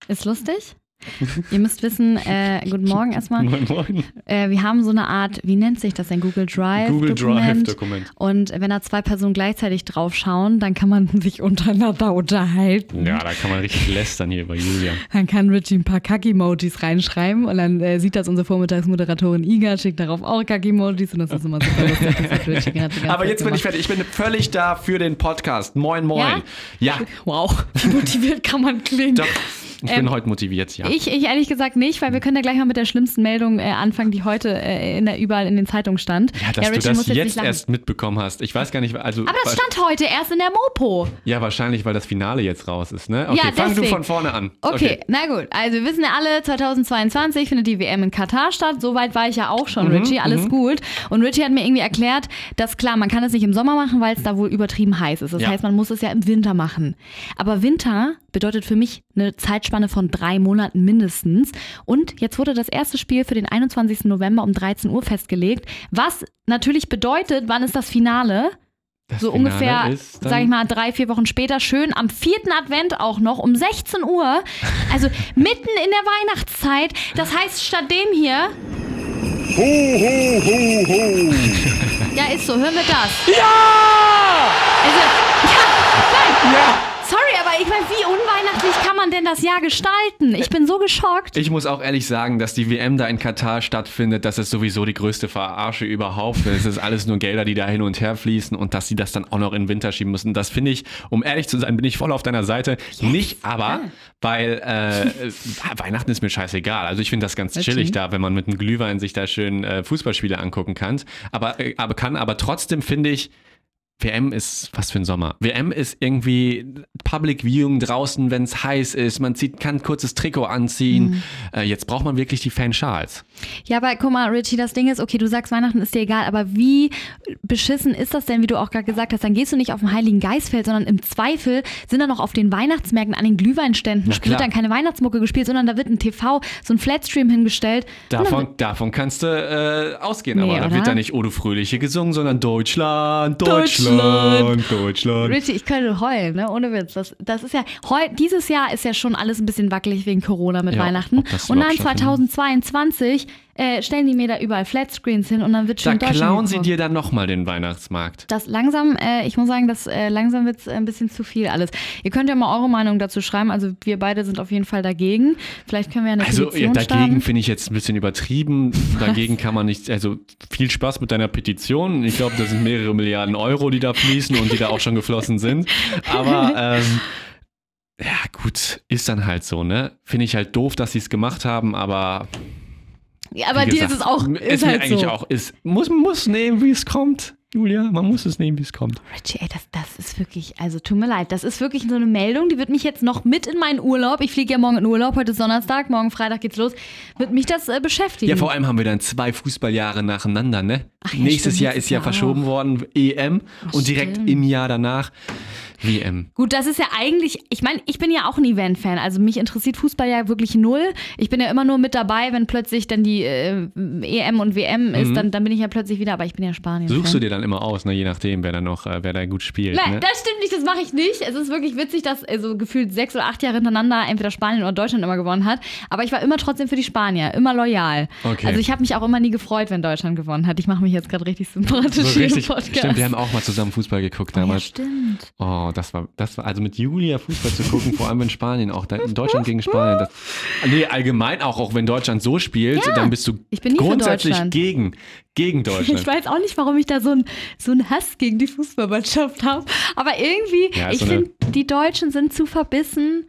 Ist lustig? Ihr müsst wissen, guten Morgen erstmal. Moin. Wir haben so eine Art, wie nennt sich das denn? Google Drive Dokument. Und wenn da 2 Personen gleichzeitig drauf schauen, dann kann man sich untereinander unterhalten. Ja, da kann man richtig lästern hier bei Julia. Dann kann Richie ein paar Kack-Emojis reinschreiben und dann sieht das unsere Vormittagsmoderatorin Iga, schickt darauf auch Kack-Emojis und das ist immer super lustig. Das hat Richie gerade die ganze Aber Zeit jetzt bin ich gemacht. fertig. Ich bin völlig da für den Podcast. Moin. Ja. Wow, wie motiviert kann man klingen. Doch. Ich bin heute motiviert, ja. Ich ehrlich gesagt nicht, weil wir können ja gleich mal mit der schlimmsten Meldung anfangen, die heute überall in den Zeitungen stand. Ja, dass Richie du das muss jetzt nicht erst mitbekommen hast. Ich weiß gar nicht, also... Aber das stand heute erst in der Mopo. Ja, wahrscheinlich, weil das Finale jetzt raus ist, ne? Okay, Ja, fang du deswegen. von vorne an. Okay, na gut. Also wir wissen ja alle, 2022 findet die WM in Katar statt. Soweit war ich ja auch schon, Richie. Alles gut. Und Richie hat mir irgendwie erklärt, dass klar, man kann das nicht im Sommer machen, weil es da wohl übertrieben heiß ist. Das heißt, man muss es ja im Winter machen. Aber Winter bedeutet für mich eine Zeitspanne von 3 Monaten mindestens. Und jetzt wurde das erste Spiel für den 21. November um 13 Uhr festgelegt. Was natürlich bedeutet, wann ist das Finale? Das so Finale ungefähr, ist dann- sag ich mal, 3-4 Wochen später, schön am 4. Advent auch noch um 16 Uhr. Also mitten in der Weihnachtszeit. Das heißt, statt dem hier. Ho, ho, ho, ho. Ja, ist so. Hören wir das. Ja! Also, nein. Ja! Sorry, aber ich meine, wie unweihnachtlich kann man denn das Jahr gestalten? Ich bin so geschockt. Ich muss auch ehrlich sagen, dass die WM da in Katar stattfindet, das ist sowieso die größte Verarsche überhaupt. Es ist alles nur Gelder, die da hin und her fließen und dass sie das dann auch noch in den Winter schieben müssen. Das finde ich, um ehrlich zu sein, bin ich voll auf deiner Seite. Nicht aber, weil Weihnachten ist mir scheißegal. Also ich finde das ganz chillig da, wenn man mit einem Glühwein sich da schön Fußballspiele angucken kann. Aber trotzdem finde ich, WM ist was für ein Sommer. WM ist irgendwie Public Viewing draußen, wenn es heiß ist. Man kann ein kurzes Trikot anziehen. Jetzt braucht man wirklich die Fanschals. Ja, aber guck mal, Richie, das Ding ist, okay, du sagst, Weihnachten ist dir egal, aber wie beschissen ist das denn, wie du auch gerade gesagt hast? Dann gehst du nicht auf dem Heiligen Geistfeld, sondern im Zweifel sind dann noch auf den Weihnachtsmärkten, an den Glühweinständen, wird dann keine Weihnachtsmucke gespielt, sondern da wird ein TV, so ein Flatstream hingestellt. Davon kannst du ausgehen, Nee, aber da oder? wird da nicht O du Fröhliche gesungen, sondern Deutschland. Richie, ich könnte heulen, ne? Ohne Witz. Das ist ja, dieses Jahr ist ja schon alles ein bisschen wackelig wegen Corona mit Ja, Weihnachten. ob das Und dann überhaupt stattfindet. 2022 stellen die mir da überall Flatscreens hin und dann wird Da schon Deutschland klauen sie gekauft. dir dann nochmal den Weihnachtsmarkt. Das langsam, ich muss sagen, langsam wird es ein bisschen zu viel alles. Ihr könnt ja mal eure Meinung dazu schreiben. Also wir beide sind auf jeden Fall dagegen. Vielleicht können wir eine Also Petition dagegen starten. finde ich jetzt ein bisschen übertrieben. Dagegen kann man nicht, also viel Spaß mit deiner Petition. Ich glaube, das sind mehrere Milliarden Euro, die da fließen und die da auch schon geflossen sind. Aber ja gut, ist dann halt so, ne? Finde ich halt doof, dass sie es gemacht haben, aber Ja, aber wie dir ist gesagt, es auch, ist ist mir halt eigentlich so. auch, muss nehmen, wie es kommt. Julia, man muss es nehmen, wie es kommt. Richie, ey, das ist wirklich, also tut mir leid, das ist wirklich so eine Meldung, die wird mich jetzt noch mit in meinen Urlaub, ich fliege ja morgen in Urlaub, heute ist Donnerstag, morgen Freitag geht's los, wird mich das beschäftigen. Ja, vor allem haben wir dann 2 Fußballjahre nacheinander, ne? Ach ja, Nächstes stimmt, Jahr nächstes ist ja Jahr verschoben worden, EM, und direkt stimmt. im Jahr danach WM. Gut, das ist ja eigentlich, ich meine, ich bin ja auch ein Event-Fan, also mich interessiert Fußball ja wirklich null. Ich bin ja immer nur mit dabei, wenn plötzlich dann die EM und WM ist, dann bin ich ja plötzlich wieder, aber ich bin ja Spanien-Fan. Suchst du dir dann immer aus, ne? Je nachdem, wer da gut spielt. Nein, Ne? das stimmt nicht, das mache ich nicht. Es ist wirklich witzig, dass so gefühlt 6 oder 8 Jahre hintereinander entweder Spanien oder Deutschland immer gewonnen hat. Aber ich war immer trotzdem für die Spanier, immer loyal. Okay. Also ich habe mich auch immer nie gefreut, wenn Deutschland gewonnen hat. Ich mache mich jetzt gerade richtig sympathisch So hier richtig, im Podcast. stimmt, wir haben auch mal zusammen Fußball geguckt ja, damals. stimmt. Oh, das war, also mit Julia Fußball zu gucken, vor allem in Spanien auch, Deutschland gegen Spanien. Nee, allgemein auch wenn Deutschland so spielt, Ja, dann bist du ich bin nie für grundsätzlich Deutschland. gegen Deutschland. Ich weiß auch nicht, warum ich da so einen Hass gegen die Fußballmannschaft habe. Aber irgendwie, Ja, ich so eine- finde, die Deutschen sind zu verbissen.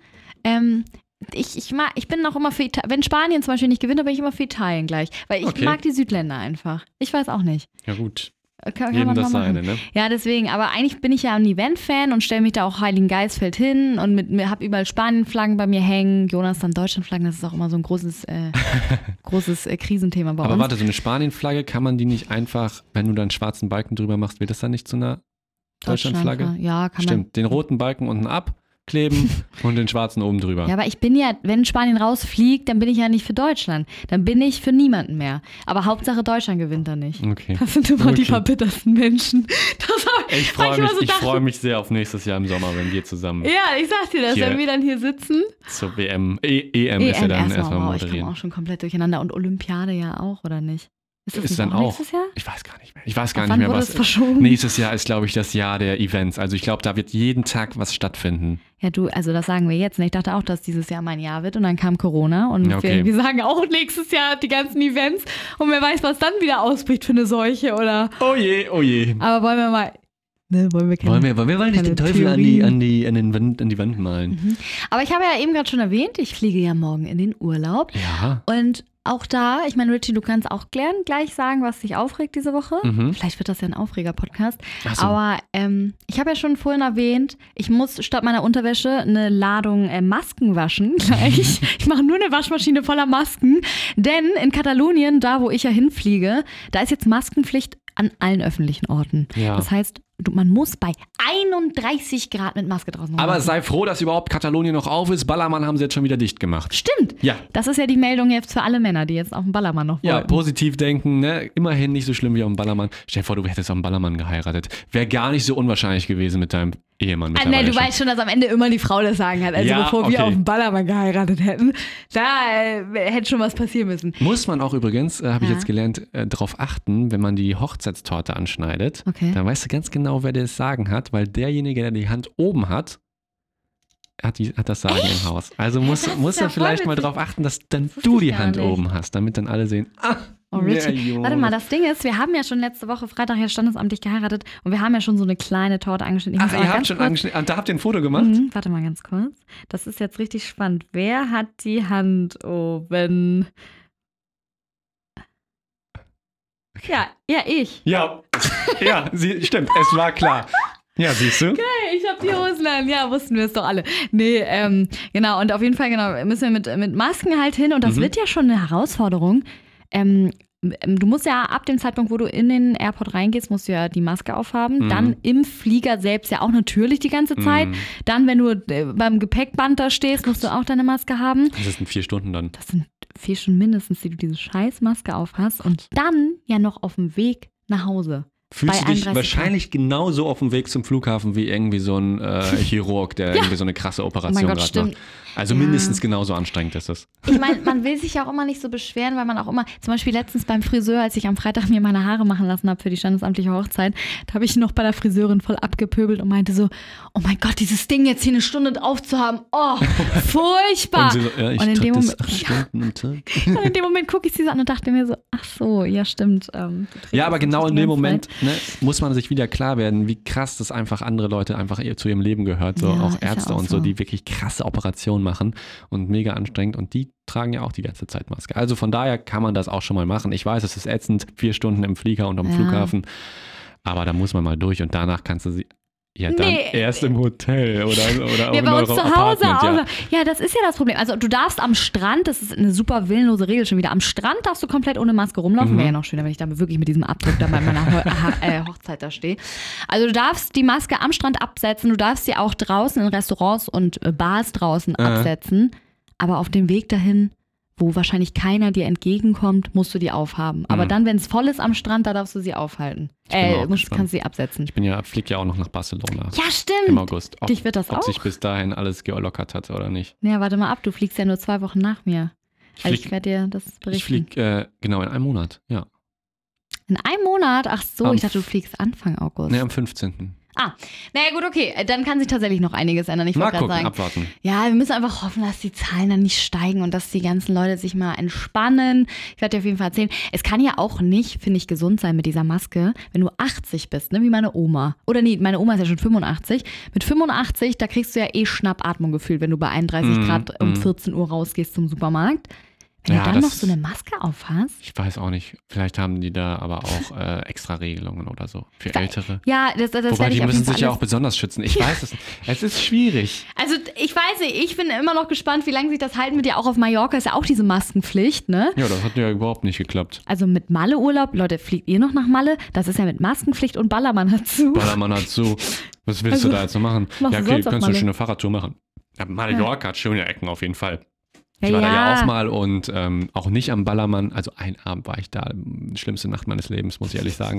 Ich bin noch immer für Italien. Wenn Spanien zum Beispiel nicht gewinnt, dann bin ich immer für Italien gleich. Weil ich Okay. mag die Südländer einfach. Ich weiß auch nicht. Ja gut, Kann jedem man das mal machen. seine, ne? Ja, deswegen, aber eigentlich bin ich ja ein Event-Fan und stelle mich da auch Heiligen Geistfeld hin und habe überall Spanien-Flaggen bei mir hängen, Jonas dann Deutschland-Flaggen, das ist auch immer so ein großes Krisenthema bei Aber uns. warte, so eine Spanien-Flagge, kann man die nicht einfach, wenn du da einen schwarzen Balken drüber machst, wird das dann nicht zu einer Deutschland-Flagge? Ja, kann man. Stimmt, den roten Balken unten ab kleben und den schwarzen oben drüber. Ja, aber ich bin ja, wenn Spanien rausfliegt, dann bin ich ja nicht für Deutschland. Dann bin ich für niemanden mehr. Aber Hauptsache Deutschland gewinnt da nicht. Okay. Das sind immer die verbittersten Menschen. Ich freue mich sehr auf nächstes Jahr im Sommer, wenn wir zusammen Ja, ich sag dir das, wenn wir dann hier sitzen. zur WM, EM ist ja dann erstmal moderieren. Ich komme auch schon komplett durcheinander. Und Olympiade ja auch, oder nicht? Ist das dann auch nächstes Jahr? Ich weiß gar nicht mehr. Ich weiß gar Wann nicht mehr, wurde was. es verschoben? Nächstes Jahr ist, glaube ich, das Jahr der Events. Also ich glaube, da wird jeden Tag was stattfinden. Ja, also das sagen wir jetzt. Ich dachte auch, dass dieses Jahr mein Jahr wird und dann kam Corona und wir sagen auch nächstes Jahr die ganzen Events und wer weiß, was dann wieder ausbricht für eine Seuche oder. Oh je, oh je. Aber wollen wir mal. Ne, wollen wir nicht den Teufel an die Wand malen. Mhm. Aber ich habe ja eben gerade schon erwähnt, ich fliege ja morgen in den Urlaub. Ja. Und auch da, ich meine, Richie, du kannst auch gleich sagen, was dich aufregt diese Woche. Vielleicht wird das ja ein Aufreger-Podcast. Ach so. Aber ich habe ja schon vorhin erwähnt, ich muss statt meiner Unterwäsche eine Ladung Masken waschen gleich. Ich mache nur eine Waschmaschine voller Masken. Denn in Katalonien, da wo ich ja hinfliege, da ist jetzt Maskenpflicht an allen öffentlichen Orten. Ja. Das heißt, man muss bei 31 Grad mit Maske draußen Aber rumlaufen. sei froh, dass überhaupt Katalonien noch auf ist. Ballermann haben sie jetzt schon wieder dicht gemacht. Stimmt. Ja. Das ist ja die Meldung jetzt für alle Männer, die jetzt auf den Ballermann noch Ja, wollten. positiv denken, ne? Immerhin nicht so schlimm wie auf dem Ballermann. Stell dir vor, du hättest auf dem Ballermann geheiratet. Wäre gar nicht so unwahrscheinlich gewesen mit deinem Ehemann. Nein, du weißt schon, dass am Ende immer die Frau das sagen hat. Also Ja, bevor wir okay. auf dem Ballermann geheiratet hätten, da hätte schon was passieren müssen. Muss man auch übrigens, habe ich jetzt gelernt, darauf achten, wenn man die Hochzeitstorte anschneidet, Okay. dann weißt du ganz genau, wer das Sagen hat, weil derjenige, der die Hand oben hat, hat das Sagen im Haus. Also musst ja du vielleicht voll mal witzig. darauf achten, dass dann wusste du ich die gar Hand nicht. oben hast, damit dann alle sehen, Oh, der Richie. Junge. Warte mal, das Ding ist, wir haben ja schon letzte Woche Freitag ja standesamtlich geheiratet und wir haben ja schon so eine kleine Torte angeschnitten. Ich muss Ach, aber ihr habt ganz schon kurz- angeschnitten. Und da habt ihr ein Foto gemacht? Warte mal ganz kurz. Das ist jetzt richtig spannend. Wer hat die Hand oben? Ja, ich. Ja, ja, stimmt, es war klar. Ja, siehst du? Hey, ich hab die Hosen an. Ja, wussten wir es doch alle. Nee, genau. Und auf jeden Fall, müssen wir mit Masken halt hin. Und das wird ja schon eine Herausforderung. Du musst ja ab dem Zeitpunkt, wo du in den Airport reingehst, musst du ja die Maske aufhaben. Dann im Flieger selbst ja auch natürlich die ganze Zeit. Dann, wenn du beim Gepäckband da stehst, musst du auch deine Maske haben. Das sind 4 Stunden dann. Das sind 4 Stunden mindestens, die du diese scheiß Maske aufhast. Und dann ja noch auf dem Weg nach Hause. Fühlst du Bei dich 31 wahrscheinlich genauso auf dem Weg zum Flughafen wie irgendwie so ein Chirurg, der irgendwie so eine krasse Operation Oh mein Gott, gerade stimmt. macht. Also Ja. mindestens genauso anstrengend ist es. Ich meine, man will sich ja auch immer nicht so beschweren, weil man auch immer, zum Beispiel letztens beim Friseur, als ich am Freitag mir meine Haare machen lassen habe für die standesamtliche Hochzeit, da habe ich noch bei der Friseurin voll abgepöbelt und meinte so, oh mein Gott, dieses Ding jetzt hier eine Stunde aufzuhaben, oh, furchtbar. Und sie so, ja, ich Und in trage dem das Moment- 8 Stunden am Tag. Und in dem Moment gucke ich sie so an und dachte mir so, ach so, ja stimmt. du trägst Ja, aber das genau in natürlich dem die ganze Moment Zeit. muss man sich wieder klar werden, wie krass das einfach andere Leute einfach zu ihrem Leben gehört. So Ja, auch ist ja Ärzte auch und so, so. die wirklich krasse Operationen machen und mega anstrengend und die tragen ja auch die ganze Zeit Maske. Also von daher kann man das auch schon mal machen. Ich weiß, es ist ätzend, 4 Stunden im Flieger und am Ja. Flughafen, aber da muss man mal durch und danach kannst du sie dann Nee. erst im Hotel oder Ja, in bei uns eurem zu Hause Apartment, auch. Ja, das ist ja das Problem. Also du darfst am Strand, das ist eine super willenlose Regel schon wieder, am Strand darfst du komplett ohne Maske rumlaufen. Wäre ja noch schöner, wenn ich da wirklich mit diesem Abdruck da bei meiner Hochzeit da stehe. Also du darfst die Maske am Strand absetzen, du darfst sie auch draußen in Restaurants und Bars draußen absetzen. Aber auf dem Weg dahin, wo wahrscheinlich keiner dir entgegenkommt, musst du die aufhaben. Aber dann, wenn es voll ist am Strand, da darfst du sie aufhalten. bin auch gespannt. Kannst sie absetzen. Ich fliege ja auch noch nach Barcelona Ja, stimmt. im August. Dich wird das ob auch? sich bis dahin alles gelockert hat oder nicht. Ja, warte mal ab, du fliegst ja nur 2 Wochen nach mir. Also ich flieg- werde dir das berichten. Ich fliege genau in einem Monat, ja. In einem Monat? Ach so, Am ich dachte, du fliegst Anfang August. Ne, am 15. Naja gut, okay, dann kann sich tatsächlich noch einiges ändern. Ich Mal wollte gerade gucken, sagen. abwarten. Ja, wir müssen einfach hoffen, dass die Zahlen dann nicht steigen und dass die ganzen Leute sich mal entspannen. Ich werde dir auf jeden Fall erzählen, es kann ja auch nicht, finde ich, gesund sein mit dieser Maske, wenn du 80 bist, ne, wie meine Oma. Oder nee, meine Oma ist ja schon 85. Mit 85, da kriegst du ja Schnappatmung gefühlt, wenn du bei 31 Grad um 14 Uhr rausgehst zum Supermarkt. Wenn Ja, du dann noch das- so eine Maske aufhast. Ich weiß auch nicht. Vielleicht haben die da aber auch extra Regelungen oder so für Ältere. Ja, das Wobei, werde ich die auf jeden müssen Fall sich ja alles- auch besonders schützen. Ich weiß es nicht. Es ist schwierig. Also ich weiß nicht, ich bin immer noch gespannt, wie lange sich das halten wird. Ja, auch auf Mallorca ist ja auch diese Maskenpflicht, ne? Ja, das hat ja überhaupt nicht geklappt. Also mit Malle-Urlaub, Leute, fliegt ihr noch nach Malle? Das ist ja mit Maskenpflicht und Ballermann dazu. Ballermann hat so. Was willst du da jetzt noch machen? machst Ja, du okay, sonst auf kannst du Malle? schon eine Fahrradtour machen. Ja, Mallorca hat schöne Ecken auf jeden Fall. Ich Ja, war da ja ja. auch mal und auch nicht am Ballermann. Also ein Abend war ich da, die schlimmste Nacht meines Lebens, muss ich ehrlich sagen.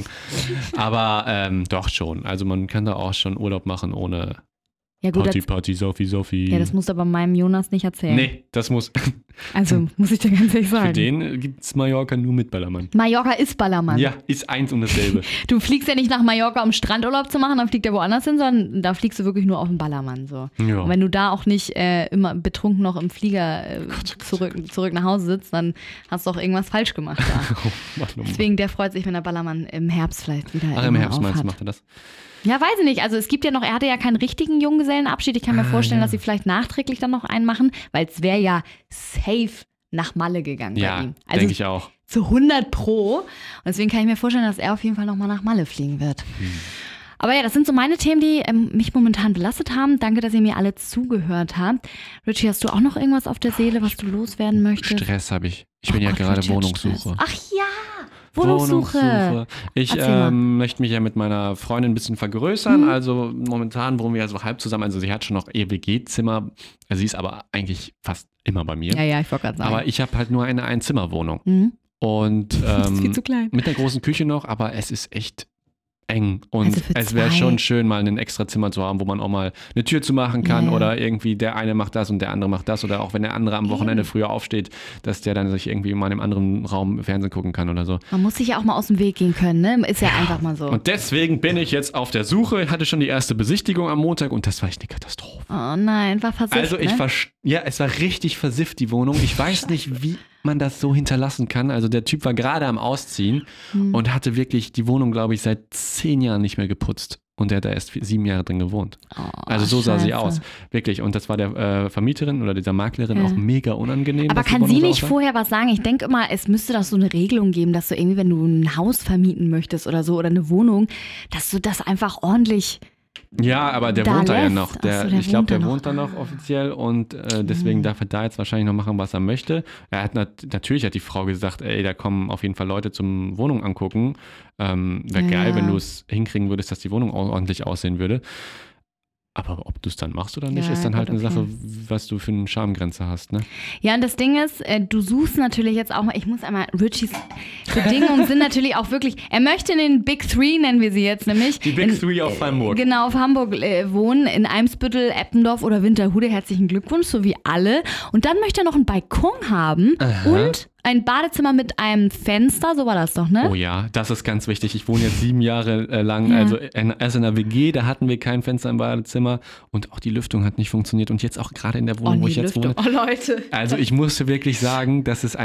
Aber doch schon. Also man kann da auch schon Urlaub machen ohne Ja gut, Party, Sophie. ja, das musst du aber meinem Jonas nicht erzählen. Nee, das muss. Also muss ich dir ganz ehrlich sagen. Für den gibt es Mallorca nur mit Ballermann. Mallorca ist Ballermann. Ja, ist eins und dasselbe. Du fliegst ja nicht nach Mallorca, um Strandurlaub zu machen, dann fliegt er woanders hin, sondern da fliegst du wirklich nur auf den Ballermann. So. Ja. Und wenn du da auch nicht immer betrunken noch im Flieger zurück nach Hause sitzt, dann hast du auch irgendwas falsch gemacht da. Oh Mann. Deswegen, der freut sich, wenn der Ballermann im Herbst vielleicht wieder Ach, im Herbst auf meinst du, hat. macht er das? Ja, weiß ich nicht. Also es gibt ja noch, er hatte ja keinen richtigen Junggesellenabschied. Ich kann mir vorstellen, dass sie vielleicht nachträglich dann noch einen machen, weil es wäre ja safe nach Malle gegangen bei Ja, ihm. Also denke ich auch. zu 100 Pro. Und deswegen kann ich mir vorstellen, dass er auf jeden Fall nochmal nach Malle fliegen wird. Aber ja, das sind so meine Themen, die mich momentan belastet haben. Danke, dass ihr mir alle zugehört habt. Richie, hast du auch noch irgendwas auf der Seele, was du loswerden möchtest? Stress habe ich. Ich bin Oh ja Gott, gerade Richie hat Wohnungssuche. Stress. Ach ja, Wohnungssuche. Ich Erzähl mal. möchte mich ja mit meiner Freundin ein bisschen vergrößern. Also momentan wohnen wir ja so halb zusammen. Also sie hat schon noch ihr WG-Zimmer. Sie ist aber eigentlich fast immer bei mir. Ja, ich wollte gerade sagen. Aber ich habe halt nur eine Einzimmerwohnung. Mhm. Und Das ist viel zu klein. mit der großen Küche noch, aber es ist echt eng. Und Also für es wäre zwei. schon schön, mal ein extra Zimmer zu haben, wo man auch mal eine Tür zu machen kann Ja. oder irgendwie der eine macht das und der andere macht das oder auch wenn der andere am Wochenende früher aufsteht, dass der dann sich irgendwie mal in einem anderen Raum Fernsehen gucken kann oder so. Man muss sich ja auch mal aus dem Weg gehen können, ne? Ist ja einfach mal so. Und deswegen bin ich jetzt auf der Suche. Ich hatte schon die erste Besichtigung am Montag und das war echt eine Katastrophe. Oh nein, war versifft, Also es war richtig versifft, die Wohnung. Ich weiß nicht, wie man das so hinterlassen kann. Also der Typ war gerade am Ausziehen und hatte wirklich die Wohnung, glaube ich, seit 10 Jahren nicht mehr geputzt. Und der hat da erst 7 Jahre drin gewohnt. Oh, Also so sah sie scheiße. aus. Wirklich. Und das war der Vermieterin oder dieser Maklerin auch mega unangenehm. Aber dass die kann Wohnung sie so nicht aussah. vorher was sagen? Ich denke immer, es müsste doch so eine Regelung geben, dass du irgendwie, wenn du ein Haus vermieten möchtest oder so oder eine Wohnung, dass du das einfach ordentlich. Ja, aber der Da wohnt da ja lässt. noch. Ach so, der Ich glaube, wohnt da der noch. wohnt da noch offiziell und deswegen darf er da jetzt wahrscheinlich noch machen, was er möchte. Er hat natürlich hat die Frau gesagt, ey, da kommen auf jeden Fall Leute zum Wohnung angucken. Wäre geil, wenn du es hinkriegen würdest, dass die Wohnung ordentlich aussehen würde. Aber ob du es dann machst oder nicht, Ja, ist dann halt gut, eine okay. Sache, was du für eine Schamgrenze hast, ne? Ja, und das Ding ist, du suchst natürlich jetzt auch mal, ich muss einmal, Richies Bedingungen sind natürlich auch wirklich, er möchte in den Big Three, nennen wir sie jetzt nämlich. Die Big Three auf Hamburg. Genau, auf Hamburg wohnen, in Eimsbüttel, Eppendorf oder Winterhude. Herzlichen Glückwunsch, so wie alle. Und dann möchte er noch einen Balkon haben und ein Badezimmer mit einem Fenster, so war das doch, ne? Oh ja, das ist ganz wichtig. Ich wohne jetzt 7 Jahre lang, also erst in der WG, da hatten wir kein Fenster im Badezimmer und auch die Lüftung hat nicht funktioniert und jetzt auch gerade in der Wohnung, wo ich jetzt wohne. Oh, Leute. Also ich musste wirklich sagen, das ist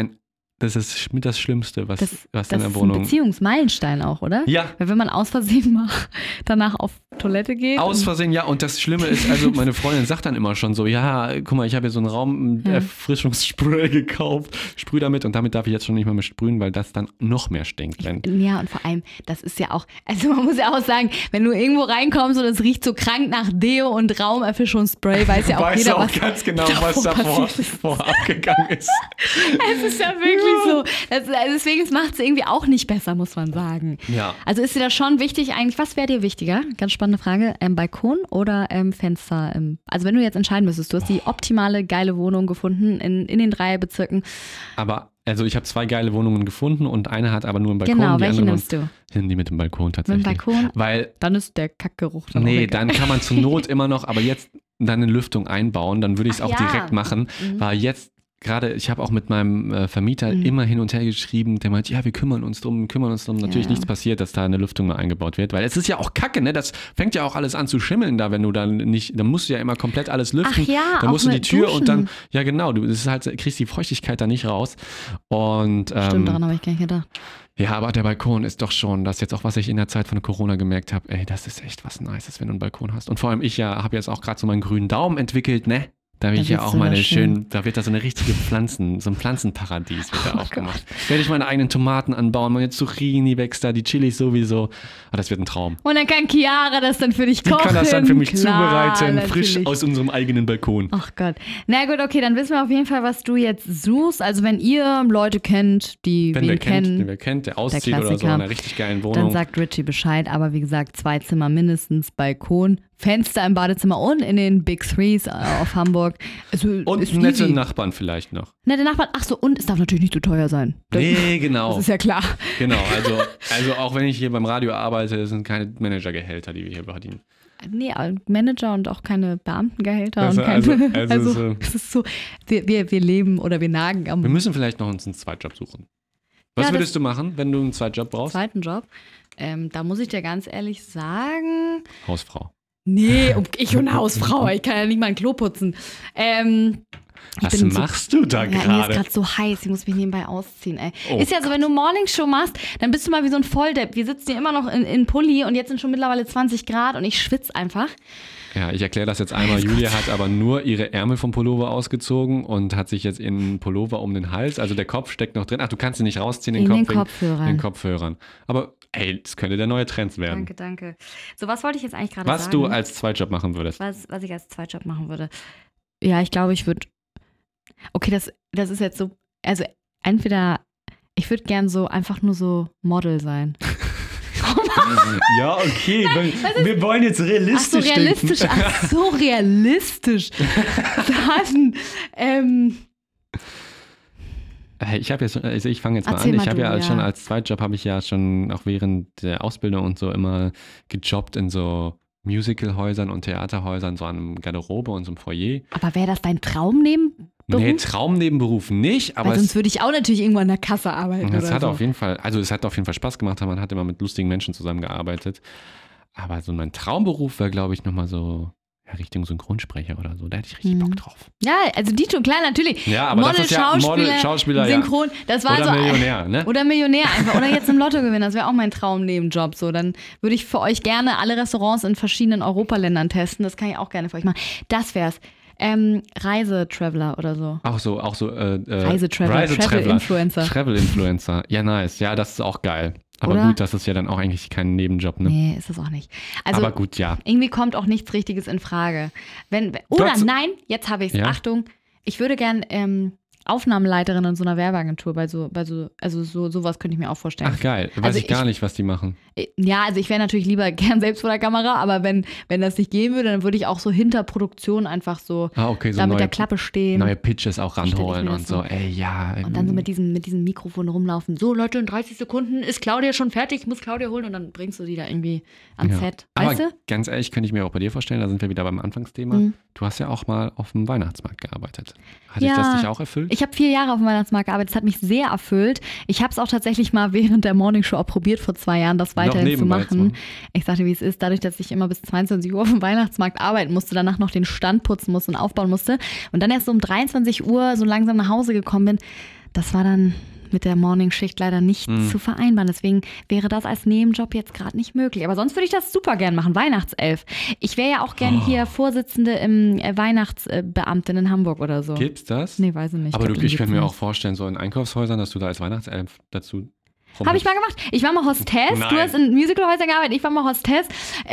mit das Schlimmste, was Das in ist der ein Wohnung. Beziehungsmeilenstein auch, oder? Ja. Weil wenn man aus Versehen mal danach auf Toilette geht. Aus Versehen, ja. Und das Schlimme ist, also meine Freundin sagt dann immer schon so, ja, guck mal, ich habe hier so einen Raumerfrischungsspray gekauft, sprüh damit und damit darf ich jetzt schon nicht mehr sprühen, weil das dann noch mehr stinkt. Ja, und vor allem, das ist ja auch, also man muss ja auch sagen, wenn du irgendwo reinkommst und es riecht so krank nach Deo und Raumerfrischungsspray, weiß ja auch jeder, was ganz genau, was davor abgegangen ist. Es ist ja wirklich so. Deswegen macht es irgendwie auch nicht besser, muss man sagen. Ja. Also ist dir das schon wichtig eigentlich, was wäre dir wichtiger? Ganz spannende Frage. Balkon oder Fenster? Also wenn du jetzt entscheiden müsstest, du hast die optimale, geile Wohnung gefunden in den 3 Bezirken. Aber, also ich habe 2 geile Wohnungen gefunden und eine hat aber nur einen Balkon. Genau, die welche andere nimmst du? Die mit dem Balkon tatsächlich. Mit dem Balkon? Weil Dann ist der Kackgeruch dann auch nee, weg. dann kann man zur Not immer noch, aber jetzt dann eine Lüftung einbauen, dann würde ich es Ach auch ja. direkt machen, weil jetzt gerade, ich habe auch mit meinem Vermieter immer hin und her geschrieben, der meint, ja, wir kümmern uns drum. Natürlich nichts passiert, dass da eine Lüftung mal eingebaut wird, weil es ist ja auch Kacke, ne? Das fängt ja auch alles an zu schimmeln da, wenn du dann nicht, dann musst du ja immer komplett alles lüften. Ach ja, dann auch musst du die mit Tür Duschen. und dann, ja genau, du das ist halt, kriegst die Feuchtigkeit da nicht raus. Und Stimmt, daran habe ich gar nicht gedacht. ja, aber der Balkon ist doch schon, das ist jetzt auch, was ich in der Zeit von Corona gemerkt habe, ey, das ist echt was Nices, wenn du einen Balkon hast. Und vor allem ich habe jetzt auch gerade so meinen grünen Daumen entwickelt, ne? Da will Da ich ja willst auch du meine das schön. schön, da wird da so eine richtige so ein Pflanzenparadies wird da Oh aufgemacht. Werde ich meine eigenen Tomaten anbauen, meine Zucchini wächst da, die Chilis sowieso. Aber das wird ein Traum. Und dann kann Chiara das dann für dich Die kochen. kann das dann für mich Klar, zubereiten, frisch natürlich. aus unserem eigenen Balkon. Ach Gott. Na gut, okay, dann wissen wir auf jeden Fall, was du jetzt suchst. Also wenn ihr Leute kennt, die Wenn wen wer kennt, kennen, den wer kennt, der auszieht oder so in Klassiker. einer richtig geilen dann Wohnung. sagt Richie Bescheid. Aber wie gesagt, 2 Zimmer mindestens, Balkon, Fenster im Badezimmer und in den Big Threes auf Hamburg. Also, Und nette Nachbarn vielleicht noch. Nette Nachbarn, ach so, und es darf natürlich nicht zu teuer sein. Nee, genau. Das ist ja klar. Genau, also auch wenn ich hier beim Radio arbeite, sind keine Managergehälter, die wir hier verdienen. Nee, Manager und auch keine Beamtengehälter. Also, und keine, also es ist so, wir leben oder wir nagen am wir müssen vielleicht noch uns einen Zweitjob suchen. Was würdest du machen, wenn du einen Zweitjob brauchst? Zweiten Job. Da muss ich dir ganz ehrlich sagen. Hausfrau. Nee, ich und Hausfrau, ich kann ja nicht mal ein Klo putzen. Was machst du da Mir ist gerade? gerade so heiß, ich muss mich nebenbei ausziehen, ey. Oh ist ja so, wenn du Morningshow machst, dann bist du mal wie so ein Volldepp. Wir sitzen hier immer noch in Pulli und jetzt sind schon mittlerweile 20 Grad und ich schwitze einfach. Ja, ich erkläre das jetzt einmal. Julia hat aber nur ihre Ärmel vom Pullover ausgezogen und hat sich jetzt in einen Pullover um den Hals, also der Kopf steckt noch drin. Ach, du kannst ihn nicht rausziehen, den Kopf Kopfhörern. Den Kopfhörern. Aber ey, das könnte der neue Trend werden. Danke. So, was wollte ich jetzt eigentlich gerade sagen? Was du als Zweitjob machen würdest. Was ich als Zweitjob machen würde. Ja, ich glaube, ich würde. Okay, das ist jetzt so. Also, entweder. Ich würde gern so einfach nur so Model sein. Ja, okay. Wir wollen jetzt realistisch denken. Ach so, realistisch. Dann, ich habe jetzt, also ich fange jetzt mal Erzähl an. Ich mal habe du, ja schon als Zweitjob, habe ich ja schon auch während der Ausbildung und so immer gejobbt in so Musicalhäusern und Theaterhäusern, so an einem Garderobe und so einem Foyer. aber wäre das dein Traumnebenberuf? Nee, Traumnebenberuf nicht, aber Weil sonst würde ich auch natürlich irgendwo an der Kasse arbeiten. es oder hat so. auf jeden Fall, also es hat auf jeden Fall Spaß gemacht, man hat immer mit lustigen Menschen zusammengearbeitet. Aber so mein Traumberuf wäre, glaube ich, nochmal so Richtung Synchronsprecher oder so. Da hätte ich richtig Bock drauf. Ja, also die schon, klar, natürlich. Ja, aber Model, das ist ja Schauspieler, Schauspieler, Synchron, das war oder so. Millionär, ne? Oder Millionär einfach. Oder jetzt im Lotto gewinnen. Das wäre auch mein Traumnebenjob. So, dann würde ich für euch gerne alle Restaurants in verschiedenen Europaländern testen. Das kann ich auch gerne für euch machen. Das wär's. Reisetraveler oder so. Auch so Reisetraveler, Travel-Influencer. Travel-Influencer. Ja, nice. Ja, das ist auch geil. Aber Oder? gut, das ist ja dann auch eigentlich kein Nebenjob, ne? Nee, ist es auch nicht. Also, aber gut, ja. irgendwie kommt auch nichts Richtiges in Frage. Nein, jetzt habe ich es. Ja? Achtung, ich würde gern Aufnahmeleiterin in so einer Werbeagentur, also sowas könnte ich mir auch vorstellen. Ach geil, weiß Also ich gar nicht, was die machen. Ja, also ich wäre natürlich lieber gern selbst vor der Kamera, aber wenn das nicht gehen würde, dann würde ich auch so hinter Produktion einfach so Okay, so da mit neue, der Klappe stehen. neue Pitches auch ranholen mir das und so. Ey, ja. Und dann so mit diesem Mikrofon rumlaufen. So, Leute, in 30 Sekunden ist Claudia schon fertig, ich muss Claudia holen und dann bringst du die da irgendwie ans Set. Weißt Aber du? ganz ehrlich, könnte ich mir auch bei dir vorstellen, da sind wir wieder beim Anfangsthema. Du hast ja auch mal auf dem Weihnachtsmarkt gearbeitet. Hat dich das dich auch erfüllt? Ich habe 4 Jahre auf dem Weihnachtsmarkt gearbeitet. Das hat mich sehr erfüllt. Ich habe es auch tatsächlich mal während der Morningshow auch probiert, vor 2 Jahren das weiterhin zu machen. Ich sagte, wie es ist, dadurch, dass ich immer bis 22 Uhr auf dem Weihnachtsmarkt arbeiten musste, danach noch den Stand putzen musste und aufbauen musste und dann erst so um 23 Uhr so langsam nach Hause gekommen bin, das war dann mit der Morningschicht leider nicht zu vereinbaren. Deswegen wäre das als Nebenjob jetzt gerade nicht möglich. Aber sonst würde ich das super gern machen. Weihnachtself. Ich wäre ja auch gern hier Vorsitzende im Weihnachtsbeamtin in Hamburg oder so. Gibt's das? Nee, weiß ich nicht. Aber ich könnte mir nicht. auch vorstellen, so in Einkaufshäusern, dass du da als Weihnachtself dazu Habe ich mal gemacht. Ich war mal Hostess. Nein. Du hast in Musicalhäusern gearbeitet. Ich war mal Hostess.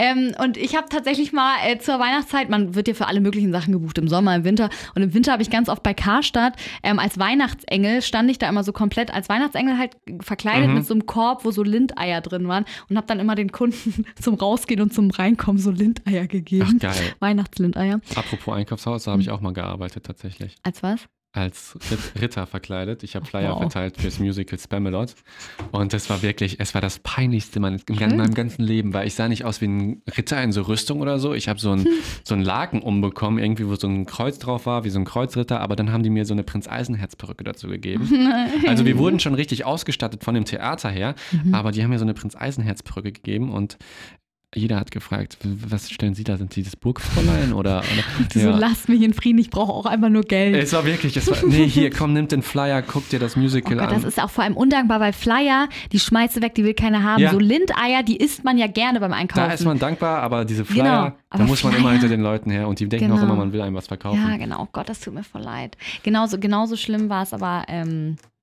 Und ich habe tatsächlich mal zur Weihnachtszeit, man wird ja für alle möglichen Sachen gebucht, im Sommer, im Winter. Und im Winter habe ich ganz oft bei Karstadt als Weihnachtsengel, stand ich da immer so komplett als Weihnachtsengel halt verkleidet mit so einem Korb, wo so Lindeier drin waren. Und habe dann immer den Kunden zum Rausgehen und zum Reinkommen so Lindeier gegeben. Ach, geil. Weihnachtslindeier. Apropos Einkaufshaus, da habe ich auch mal gearbeitet tatsächlich. Als was? Als Ritter verkleidet. Ich habe Flyer verteilt fürs Musical Spamalot. Und es war das Peinlichste in meinem ganzen Leben, weil ich sah nicht aus wie ein Ritter in so Rüstung oder so. Ich habe so ein Laken umbekommen, irgendwie, wo so ein Kreuz drauf war, wie so ein Kreuzritter, aber dann haben die mir so eine Prinz Eisenherz-Perücke dazu gegeben. Also wir wurden schon richtig ausgestattet von dem Theater her, aber die haben mir so eine Prinz Eisenherz-Perücke gegeben und jeder hat gefragt, was stellen Sie da? Sind Sie das Burgfräulein? Oder So, lasst mich in Frieden, ich brauche auch einfach nur Geld. Es war wirklich, nee, hier, komm, nimm den Flyer, guck dir das Musical an. Das ist auch vor allem undankbar, weil Flyer, die schmeißt du weg, die will keiner haben. Ja. So Lindeier, die isst man ja gerne beim Einkaufen. Da ist man dankbar, aber diese Flyer, Genau, da aber muss man Flyer- immer hinter den Leuten her und die denken auch Genau. immer, man will einem was verkaufen. Ja, genau. Oh Gott, das tut mir voll leid. Genauso schlimm war es aber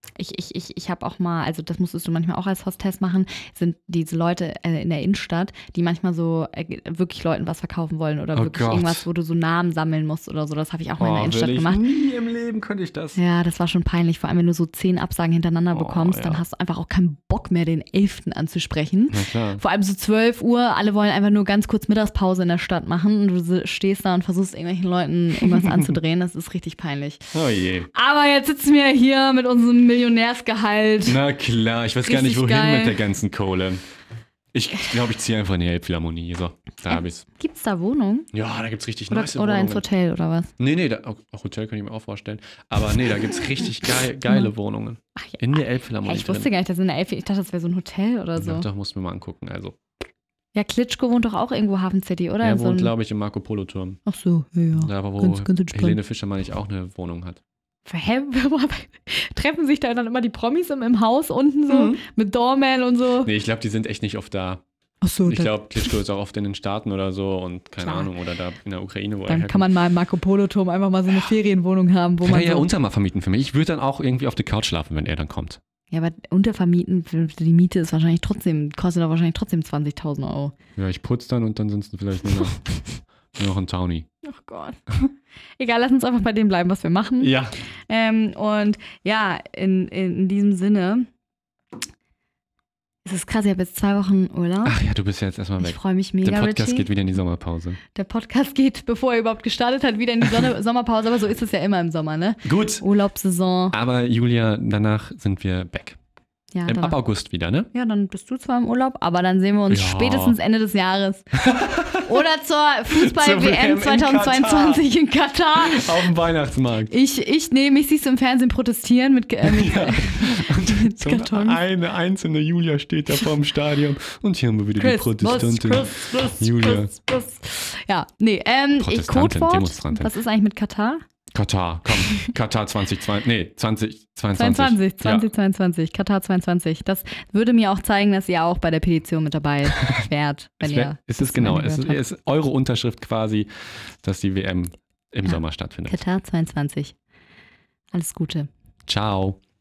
Ich habe auch mal, also das musstest du manchmal auch als Hostess machen, sind diese Leute in der Innenstadt, die manchmal so wirklich Leuten was verkaufen wollen oder wirklich irgendwas, wo du so Namen sammeln musst oder so. Das habe ich auch mal in der Innenstadt gemacht. Nie im Leben könnte ich das. Ja, das war schon peinlich, vor allem wenn du so 10 Absagen hintereinander bekommst, dann hast du einfach auch keinen Bock mehr, den 11. anzusprechen. Na klar. Vor allem so 12 Uhr, alle wollen einfach nur ganz kurz Mittagspause in der Stadt machen und du stehst da und versuchst irgendwelchen Leuten irgendwas anzudrehen. Das ist richtig peinlich. Oh je. Aber jetzt sitzen wir hier mit unserem Millionärsgehalt. Na klar, ich weiß gar nicht, wohin mit der ganzen Kohle. Ich glaube, ich ziehe einfach in die Elbphilharmonie. So, da habe ich's. Gibt's da Wohnungen? Ja, da gibt's richtig nice Oder Wohnungen. ins Hotel oder was? Nee, auch Hotel kann ich mir auch vorstellen. Aber nee, da gibt's richtig geile Wohnungen. Ach, ja. In der Elbphilharmonie. Ich wusste gar nicht, dass in der Elb, ich dachte, das wäre so ein Hotel oder so. Ja, doch, musst du mir mal angucken. Also, Ja, Klitschko wohnt doch auch irgendwo Hafen City, oder? er wohnt, glaube ich, im Marco Polo Turm. Ach so, ja. Da, wo ganz entspannt. Helene Fischer, meine ich, auch eine Wohnung hat. Hä? Treffen sich da dann immer die Promis im Haus unten so? Mit Doorman und so? Nee, ich glaube, die sind echt nicht oft da. Ach so, Ich glaube, Klitschko ist auch oft in den Staaten oder so und keine Klar. Ahnung, oder da in der Ukraine, wo er dann herkommt. kann man mal im Marco Polo Turm einfach mal so eine Ferienwohnung haben, wo Kann man er ja so Untermal vermieten für mich. Ich würde dann auch irgendwie auf der Couch schlafen, wenn er dann kommt. Ja, aber untervermieten, die Miete ist wahrscheinlich trotzdem, kostet doch wahrscheinlich trotzdem 20.000 Euro. Ja, ich putze dann und dann sind es vielleicht nur noch ein Townie. Ach Gott. Egal, lass uns einfach bei dem bleiben, was wir machen. Ja. Und ja, in diesem Sinne, es ist krass, ich habe jetzt 2 Wochen Urlaub. Ach ja, du bist ja jetzt erstmal Ich weg. freue mich mega, Der Podcast Richie. geht wieder in die Sommerpause. Der Podcast geht, bevor er überhaupt gestartet hat, wieder in die Sommerpause. Aber so ist es ja immer im Sommer, ne? Gut. Urlaubssaison. Aber Julia, danach sind wir back. Ja, Ab August wieder, ne? ja, dann bist du zwar im Urlaub, aber dann sehen wir uns Ja. spätestens Ende des Jahres. Oder zur Zur WM Fußball-WM in 2022 in Katar. Auf dem Weihnachtsmarkt. Ich siehst du im Fernsehen protestieren mit So Kartons. eine einzelne Julia steht da vorm Stadion. Und hier haben wir wieder die Protestantin. Julia. Chris. Ja, nee, Protestantin, Codewort. Demonstrantin. Was ist eigentlich mit Katar? Katar, komm. Katar 2022. 2022. Katar 22. Das würde mir auch zeigen, dass ihr auch bei der Petition mit dabei wärt. Es ist eure Unterschrift quasi, dass die WM im Sommer stattfindet. Katar 22. Alles Gute. Ciao.